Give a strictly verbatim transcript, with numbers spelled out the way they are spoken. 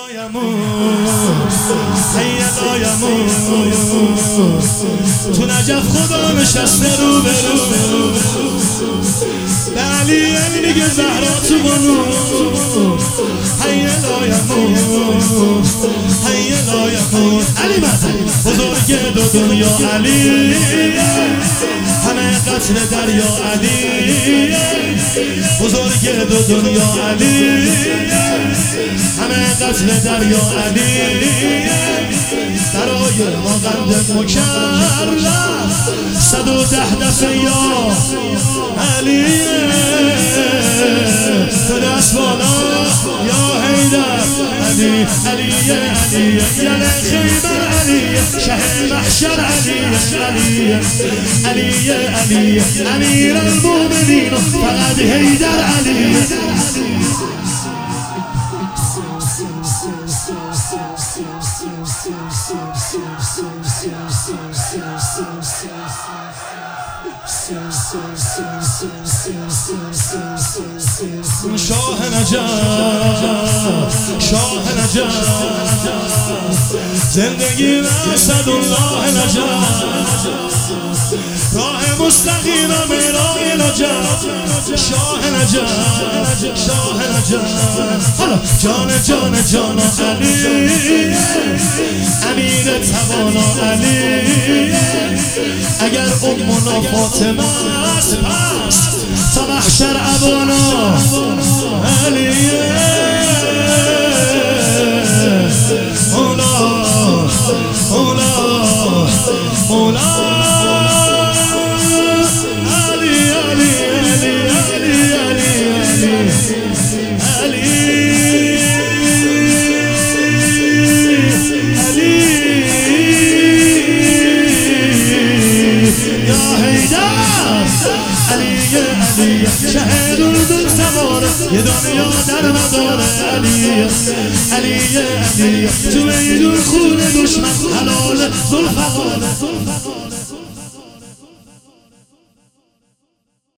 هیلا یمون تو نجف خدا نشسته رو به رو به علی میگه زهرا تو بانو هیلا یمون هیلا یمون علی مدنی بزرگ دو دنیا علی همه قتل دریا علی بزرگ دو دنیا علی همه قتل دریا علی برای ما قند مکرم صد و ده دفعه یا علی تو دست بالا یا حیدر علی علی علی یعنی خیبر علی شهر محشر علی علی علی علی امیر المؤمنین فقط حیدر علی شاه نجف شاه نجف زندگی اسدالله نجف راه مستقیم راه نجف شاه نجف شاه نجف حالا جان جان جان علی امیر توانا علی اگر امنا فاطمه است پس تا محشر ابانا علی مولا مولا مولا علی علی علی علی علی علی علی یا حیدر علی علی شهر دل سوار یه دنیا در مدار علی علی علی تو میدون خون دشمن حلال ذوالفقار